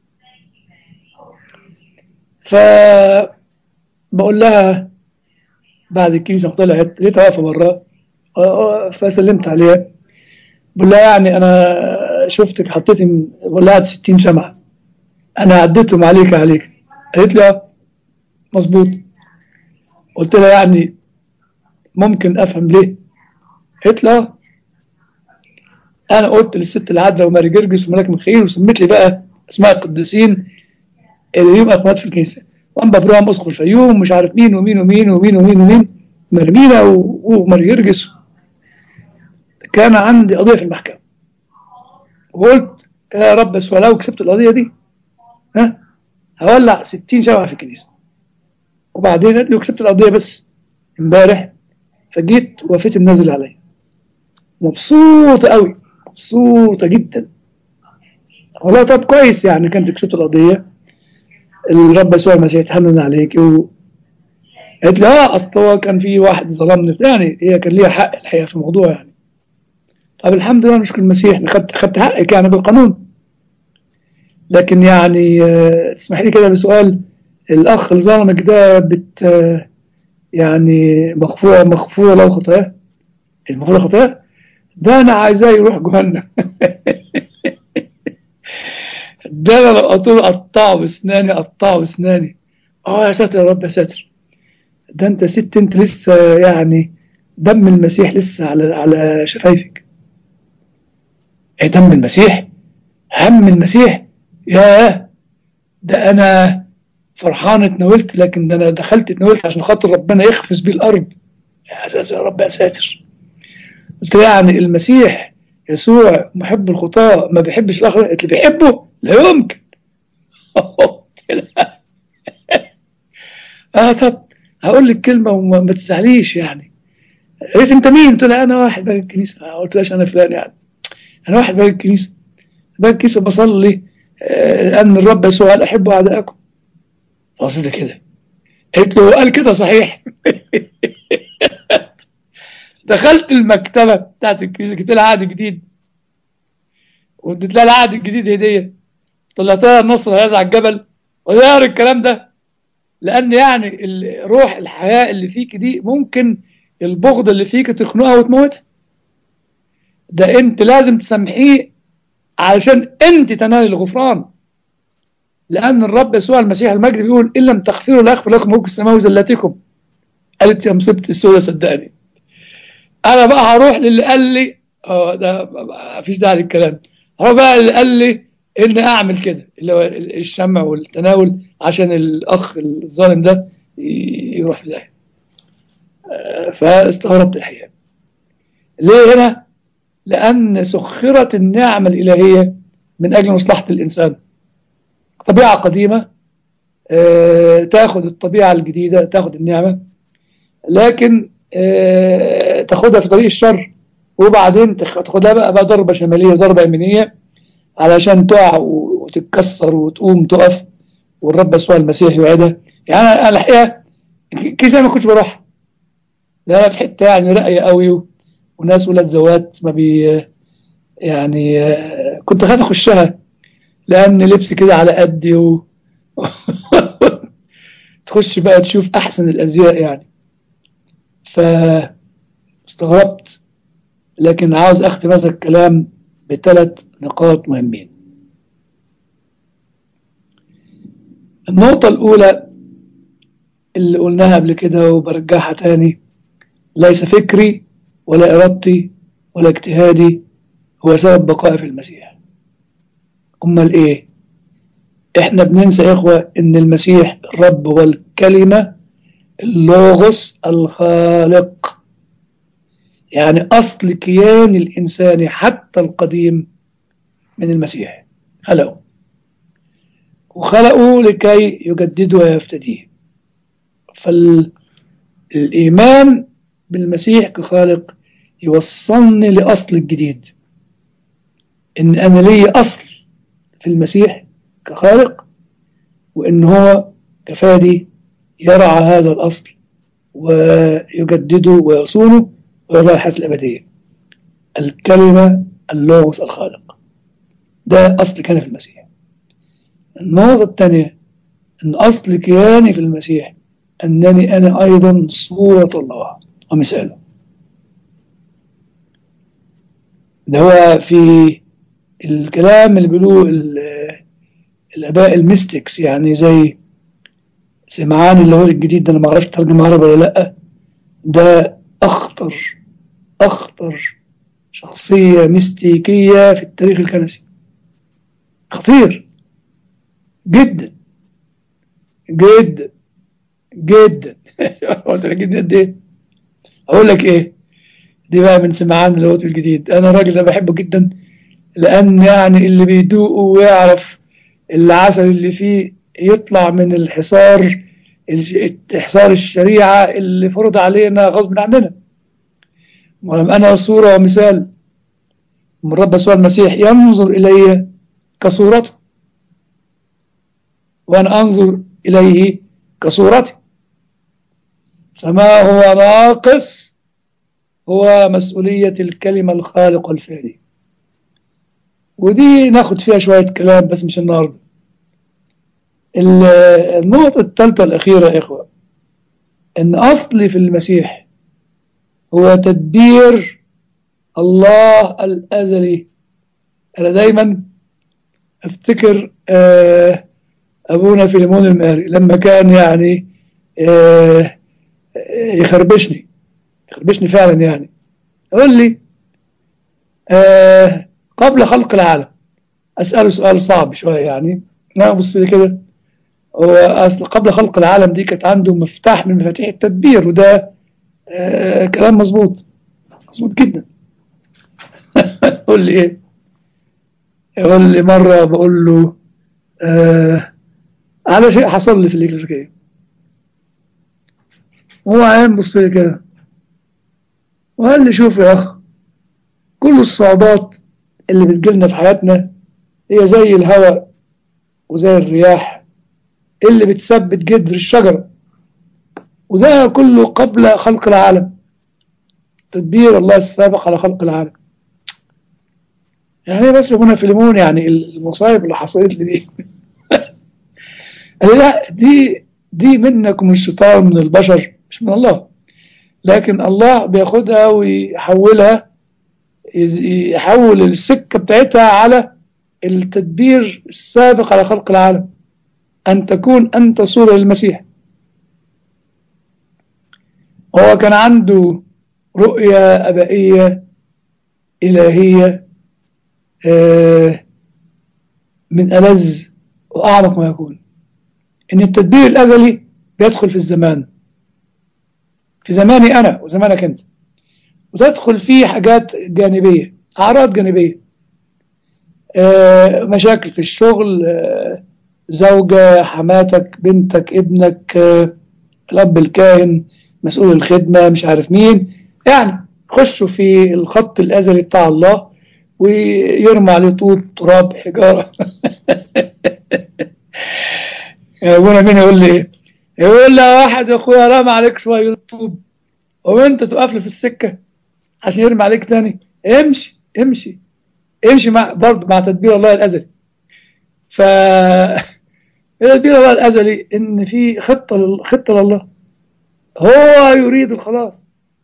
فبقول لها بعد الكنيسة ما طلعت لقيتها واقفة بره، فسلمت عليها بقول لها يعني أنا شفتك حطيتي بقول لها ستين شمعة أنا عديتهم عليك عليك. قالت لي اه مظبوط. قلت لها يعني ممكن أفهم ليه؟ قالت لي اه أنا قلت للست العذراء وماري جرجس وملاك ميخائيل وسميت لي بقى أسماء القديسين اللي ليهم أخوات في الكنيسة، وأنبا برام أسقف الفيوم ومش عارف مين ومين ومين ومين ومين ومين مرمينا وماري جرجس. كان عندي قضية في المحكمة وقلت يا رب بس ولو كسبت القضية دي ها هولع ستين شمعة في الكنيسة. وبعدين قلت له كسبت القضية بس امبارح، فجيت وفيت النازل عليا مبسوطة قوي، مبسوطة جدا. والله طب كويس يعني كانت كسبت القضية، الرب يسوع المسيح يتحنن عليك. و... قالت لي اه اصل هو كان في واحد ظلمني يعني، هي كان ليها حق الحقيقة في الموضوع يعني. طب الحمد لله نشكر المسيح خدت خدت حقك يعني بالقانون. لكن يعني آه تسمح لي كده بسؤال، الاخ اللي ظلمك ده بت آه يعني مغفورة مغفورة له خطاياه؟ المغفورة خطاياه ده انا عايزاه يروح جهنم. ده انا لو قلت له قطعه باسناني قطعه باسناني. اه يا ساتر يا رب يا ساتر. ده انت ست انت لسه يعني دم المسيح لسه على على شفايفك. ايه دم المسيح؟ هم المسيح؟ ياه ده انا فرحان اتناولت، لكن ده انا دخلت اتناولت عشان خاطر ربنا يخفز بيه الارض. يا ساتر يا رب يا ساتر. قلت يعني المسيح يسوع محب الخطاة ما بيحبش الاخر؟ اللي بيحبه لا يمكن. اه طب هقول لك كلمه وما تزعليش يعني. قالت انت مين؟ قلت لها انا واحد باجي الكنيسه. ما قلتلاش انا فلان يعني، انا واحد باجي الكنيسه، باجي الكنيسه بصلي آه لان الرب يسوع قال احبوا اعدائكم. فقصدي كده. قالت له قال كده صحيح. دخلت المكتبه بتاعت الكنيسه جبت لها عقد جديد واديت لها العقد الجديد هديه، طلعت لها النصر هذا على الجبل وغير الكلام ده. لان يعني روح الحياه اللي فيك دي ممكن البغض اللي فيك تخنقها وتموتها. ده انت لازم تسامحيه علشان انت تنال الغفران. لان الرب يسوع المسيح المجد بيقول ان لم تغفروا لا يغفر لكم ملك السماوي زلاتكم. قالت يا مصيبتي السوداء صدقني. انا بقى هروح للي قال لي اه ده مفيش داعي للكلام. هو بقى اللي قال لي ان اعمل كده اللي هو الشمع والتناول عشان الاخ الظالم ده يروح في داهيه. فاستغربت الحقيقه. ليه هنا؟ لان سخرت النعمه الالهيه من اجل مصلحه الانسان. طبيعه قديمه آه تاخد الطبيعه الجديده، تاخد النعمه لكن آه تاخدها في طريق الشر، وبعدين تاخدها بقى, بقى ضربه شماليه وضربه يمينيه علشان تقع وتتكسر وتقوم تقف والرب يسوع المسيح يوعدها. يعني انا الحقيقه كيسه ما كنتش بروح، لا في حته يعني راقيه قوي وناس ولاد زوات ما بي يعني آه كنت خايف اخشها لان لبسي كده على قدي و... تخش بقى تشوف احسن الازياء يعني. فاستغربت. لكن عاوز اختم هذا الكلام بثلاث نقاط مهمين. النقطة الأولى اللي قلناها قبل كده وبرجعها تاني، ليس فكري ولا إرادتي ولا اجتهادي هو سبب بقائي في المسيح. أمال إيه؟ إحنا بننسى يا إخوة إن المسيح الرب والكلمة اللوغوس الخالق، يعني أصل كيان الإنسان حتى القديم من المسيح خلقه، وخلقه لكي يجدده ويفتديه. فالإيمان بالمسيح كخالق يوصلني لأصل الجديد، إن أنا لي أصل في المسيح كخالق، وإن هو كفادي يرعى هذا الأصل ويجدده ويصونه ويرى الحياة الأبدية. الكلمة اللوغوس الخالق ده أصل كان في المسيح. النقطة الثانية أن أصل كياني في المسيح أنني أنا أيضا صورة الله ومثاله. ده هو في الكلام اللي بيقولوه الآباء الميستكس، يعني زي سمعان اللي هو الجديد ده، أنا ما أعرفش ترجمة عربي ولا لأ. ده أخطر أخطر شخصية ميستيكية في التاريخ الكنسي، خطير جدا جدا جدا. قلت لك جدا قد ايه؟ اقول لك ايه؟ دي بقى من سمعان اللاهوت الجديد. انا الراجل ده بحبه جدا، لان يعني اللي بيدوقه ويعرف العسل اللي فيه يطلع من الحصار، حصار الشريعة اللي فرض علينا غصب عننا. ولم أنا صورة ومثال من رب يسوع المسيح ينظر إلي كصورته، وأنا أنظر إليه كصورتي، فما هو ناقص هو مسؤولية الكلمة الخالق الفادي. ودي ناخد فيها شوية كلام بس مش النهاردة. النقطة الثالثة الأخيرة يا إخوة، إن أصلي في المسيح هو تدبير الله الأزلي. أنا دايما أفتكر آه أبونا فيليمون الماري لما كان يعني آه يخربشني يخربشني فعلا، يعني يقول لي آه قبل خلق العالم، أسأله سؤال صعب شوية يعني، أنا أبص لي كده، هو أصل قبل خلق العالم دي كانت عنده مفتاح من مفاتيح التدبير، وده آه كلام مظبوط مظبوط جدا. يقول لي إيه؟ يقول لي مرة بقول له آه على شيء حصل لي في الإكليريكية، هو عين بص لي كده وقال لي شوف يا أخ، كل الصعوبات اللي بتجيلنا في حياتنا هي زي الهواء وزي الرياح اللي بتثبت جذر الشجرة، وده كله قبل خلق العالم، تدبير الله السابق على خلق العالم. يعني بس هنا فيلمون يعني المصايب اللي حصلت لي دي قال لا، دي دي منك ومن الشيطان من البشر مش من الله، لكن الله بياخدها ويحولها، يحول السكة بتاعتها على التدبير السابق على خلق العالم، أن تكون أنت صورة للمسيح. هو كان عنده رؤية أبائية إلهية من ألذ وأعمق ما يكون، إن التدبير الأزلي بيدخل في الزمان، في زماني أنا وزمانك أنت، وتدخل فيه حاجات جانبية، أعراض جانبية، مشاكل في الشغل، زوجة، حماتك، بنتك، ابنك، الأب الكاهن، مسؤول الخدمة، مش عارف مين، يعني خشوا في الخط الأزلي بتاع الله ويرمى عليه طوب تراب حجارة. ابونا مين يقول لي ايه؟ يقول لي واحد يا اخويا رمى عليك شوية طوب وانت تقف له في السكة عشان يرمي عليك تاني، امشي امشي امشي مع برضه مع تدبير الله الأزلي. ف تدبير الله الأزلي إن في خطة لل... خطة لله، هو يريد الخلاص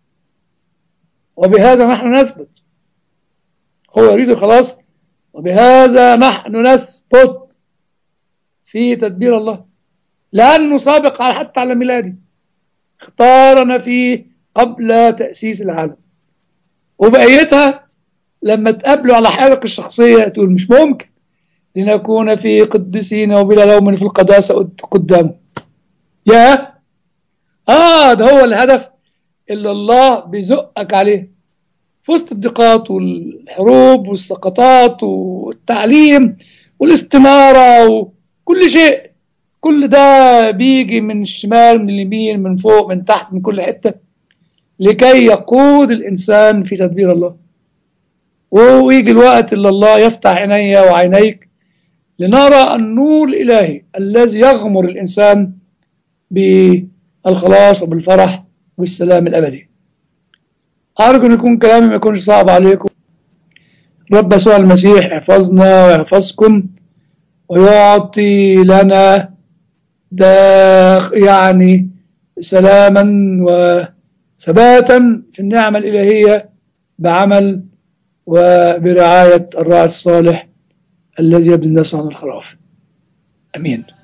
وبهذا نحن نثبت، هو يريد الخلاص وبهذا نحن نثبت في تدبير الله، لأنه سابق على حتى على ميلادي، اختارنا فيه قبل تأسيس العالم، وبقيتها لما تقابلوا على حالك الشخصية تقول مش ممكن لنكون في قدسين وبلا لوم في القداسة قدامه. يا آه ده هو الهدف اللي الله بيزقك عليه في وسط الضيقات والحروب والسقطات والتعليم والاستنارة وكل شيء، كل ده بيجي من الشمال من اليمين من فوق من تحت من كل حتة، لكي يقود الإنسان في تدبير الله. ويجي الوقت اللي الله يفتح عيني وعينيك لنرى النور الإلهي الذي يغمر الإنسان بالخلاص وبالفرح والسلام الأبدي. أرجو أن يكون كلامي ما يكونش صعب عليكم. رب يسوع المسيح يحفظنا ويحفظكم ويعطي لنا ده يعني سلاما وثباتا في النعمة الإلهية بعمل وبرعاية الراعي الصالح الذي يبني الناس عن الخراف. أمين.